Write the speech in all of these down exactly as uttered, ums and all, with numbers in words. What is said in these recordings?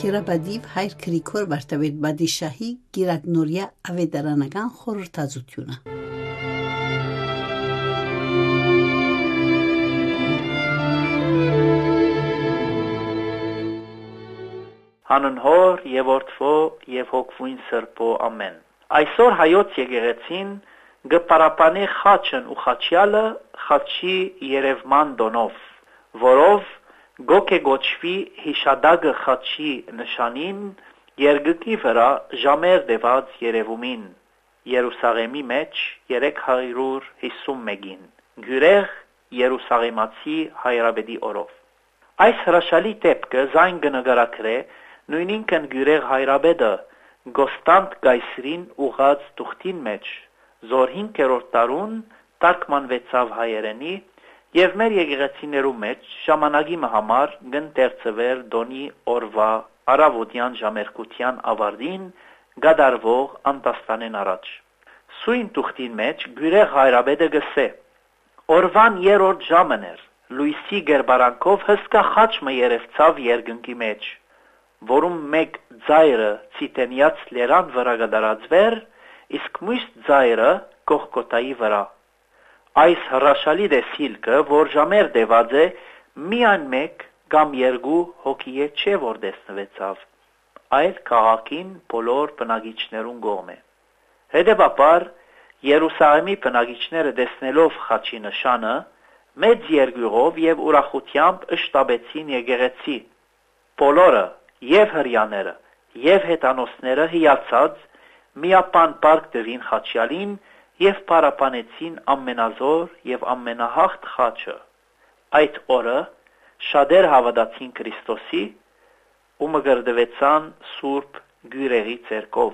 Շիրաբադիվ հայր Գրիգոր Վարդապետ Բադիշահի գիրագնորյա ավետարանական խորհրդածությունը։ Հանուն Հոր եւ Որդվո եւ Հոգվույն Սրբո ամեն։ Այսօր հայոց եկեղեցին գպարապանի խաչն ու խաչյալը խաչի երևման դոնով, որով գոկե գոչվի հիշադագը խաչի նշանին երգկի վրա ժամեր դեված երևումին Երուսաղեմի մեջ երեք հարյուր հիսունմեկին գյուրեղ Երուսաղեմացի հայրաբեդի օրով։ Այս հրաշալի տեպքը զայն կնկարագրե նույնինքն գյուրեղ հայրաբեդը Գոստանտ Գայսրին ուղած տուղտին մեջ զոր հինգերորդ տարուն տարգմանվեցավ հայերենի եւ մեր եկեղեցիներու մեջ ժամանակի համար գնտերծվեր դոնի օրվա արավոտյան ժամերկության ավարտին գդարվող անտաստանեն առաջ։ Սույն տուղտին մեջ գյուրեղ հայրաբեդը գսե օրվան երրորդ ժամն էր լույսի գերբարանքով հսկա խաչը երևցավ երկնքի մեջ, որում մեկ ձայրը ցիտենյաց լերան վրա գդարածվեր, իսկ մյուս ձայրը կողկոտայի վրա։ Այս հրաշալի դեսիլքը, որ ժամեր դեված է, միայն մեկ կամ երկու հոգիե չէ որ տեսնվեցավ, այլ քաղաքին բոլոր բնակիչներուն կողմէ։ Հետևաբար Երուսաղեմի բնակիչները տեսնելով խաչի նշանը, մեծ երկյուղով եւ ուրախությամբ ըշտաբեցին եկեղեցի։ Բոլորը, եւ հրյաները, եւ հետանոսները հիացած միապան պարկ դվին խաչյալին եւ պարապանեցին ամենազոր եւ ամենահաղթ խաչը։ Այդ օրը շատեր հավատացին Քրիստոսի ու մգրդվեցան Սուրբ Գյուրեղի ցերկով։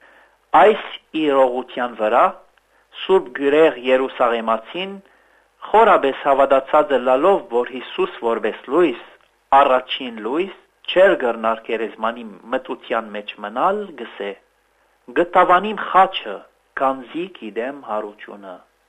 Այս իրողության վրա Սուրբ Գյուրեղ Երուսաղեմացին խորաբես հավատացած լալով, որ Հիսուս որպես լույս, առաջին լույս, չեր գռնար գերեզմանի մտության մեջ մնալ, գսե. գտավանիմ խաչը Կանզի գիտեմ հարությունը,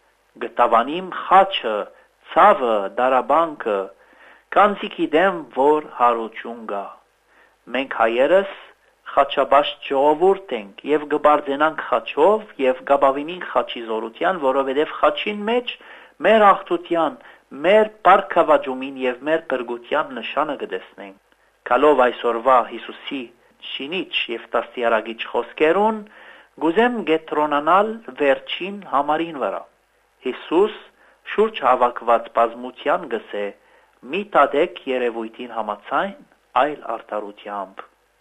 գտավանիմ խաչը, ցավը, դարաբանքը, կանզի գիտեմ, որ հարություն գա։ Մենք հայերս խաչաբաշտ ժողովուրդ ենք եւ գբարձենանք խաչով եւ գաբավինինք խաչի զորության, որովհետեւ խաչին մեջ մեր աղթության, մեր պարգավաճումին եւ մեր բրգության նշանը կտեսնենք։ Կալով այսօրվա Հիսուսի շինիչ եւ տաստիարագիչ խոսքերուն Գուզեմ գետրոնանալ վերջին համարին վրա։ Հիսուս շուրջ հավաքված բազմության գսե մի տադեք երևույթին համացայն այլ արդարությամբ։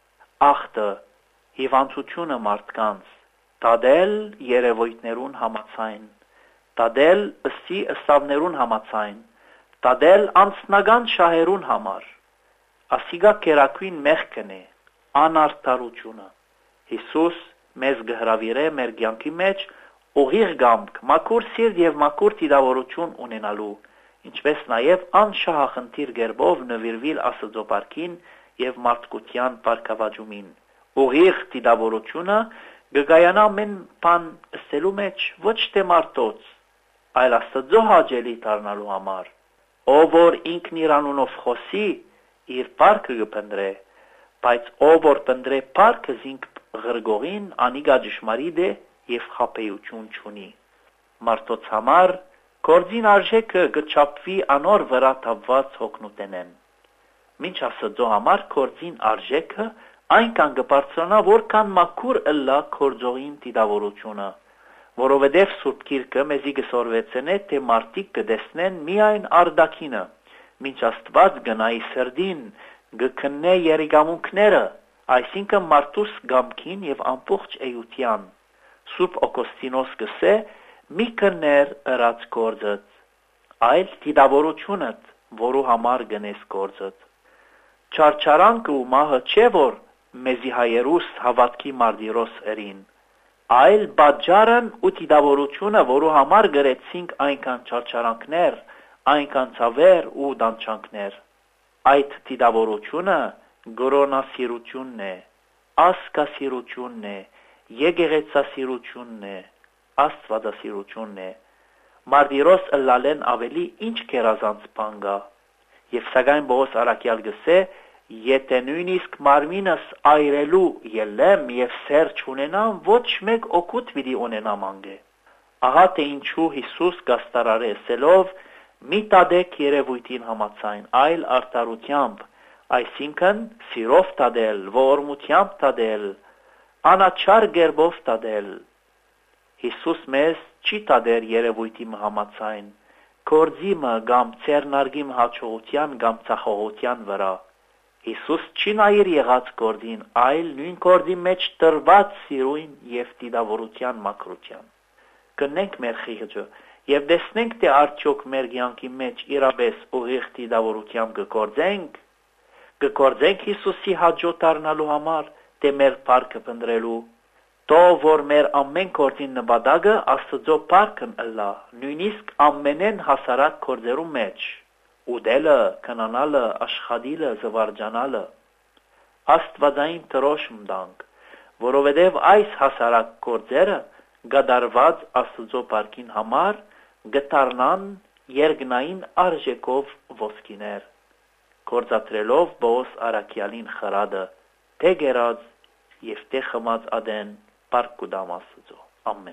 Ախտը հիվանդությունը մարդկանց տադել երևույթներուն համացայն, տադել ըսի ըստավներուն համացայն, տադել անձնական շահերուն համար։ Ասիգա կերակույն մեղքն է, անարդարությունը։ Հիսուս մեզ գհրավիրե մեր կյանքի մեջ ուղիղ գամք, մաքուր սիրտ եւ մաքուր տիրավորություն ունենալու, ինչպես նաեւ անշահախնդիր գերբով նվիրվել Աստծո բարքին եւ մարդկության բարգավաճումին։ Ուղիղ տիրավորությունը գգայանա մեն բան ըսելու մեջ ոչ թե մարդոց, այլ Աստծո հաճելի դառնալու համար։ Ով որ ինքն իր անունով խոսի, իր բարքը կփնտրե, բայց ով որ փնտրե բարքը զինք Ղրգողին անիգա ճշմարիտ է եւ խապեյություն չունի։ Մարդոց համար կորձին արժեքը գճապվի անոր վրա թափված հոգնուտենեն։ Մինչ Աստծո համար կորձին արժեքը այնքան կբարձրանա, որքան մաքուր ըլլա կորձողին տիրավորությունը, որովհետեւ Սուրբ Գիրքը մեզի գսորվեցնե, թե մարդիկ կտեսնեն միայն արդակինը, մինչ Աստված գնայի սրդին, գքննե երիգամունքները, այսինքն մարդուս գամքին եւ ամբողջ էության։ Սուրբ Օգոստինոս գսե մի կներ ըրած գործդ, այլ դիդավորությունդ, որու համար գնես գործդ։ Չարչարանքը ու մահը չէ որ մեզի հայերուս հավատքի մարտիրոս երին, այլ բաժարն ու դիդավորությունը, որու համար գրեցինք այնքան չարչարանքներ, այնքան ցավեր ու դանչանքներ։ Այդ դիդավորությունը Գրոնասիրությունն է, ասկասիրությունն է, եկեղեցասիրությունն է, աստվածասիրությունն է։ Մարտիրոս ըլլալեն ավելի ինչ կերազանց բան գա։ Եվ սակայն Պողոս առաքյալ գսե Եթե նույնիսկ մարմինս այրելու ելեմ եւ սեր չունենամ, ոչ մեկ օգուտ պիտի ունենամ անգե։ Ահա թե ինչու Հիսուս գաստարարեսելով մի տադեք երևույթին համացայն, այլ արտարությամբ, այսինքն սիրով տադել, ողորմությամբ տադել, անաչար գերբով տադել։ Հիսուս մեզ չի տադեր երևույթի համացայն, կորձիմը կամ ծերնարգիմ հաճողության կամ ծախողության վրա։ Հիսուս չի նայր եղած կորձին, այլ նույն կորձի մեջ տրված սիրույն եւ դիդավորության մակրության։ Կնենք մեր խիղճը եւ տեսնենք թե արդյոք մեր կյանքի մեջ իրապես ուղիղ դիդավորությամբ կգործենք, կգործենք Հիսուսի հաջող դառնալու համար, թե մեր փառքը փնտրելու։ Թող որ մեր ամեն գործին նպատակը Աստծո փառքն ըլլա, նույնիսկ ամենեն հասարակ գործերու մեջ, ուդելը, քնանալը, աշխատելը, զվարճանալը։ Աստվածային տրոշմ տանք, որովհետև այս հասարակ գործերը գդարված Աստծո փառքին համար գտարնան երկնային արժեքով ոսկիներ, կործատրելով Բոս Արաքյալին խրադը, թե գերած եւ թե խմած ադեն փառք կուդամ Աստծո։ Ամեն։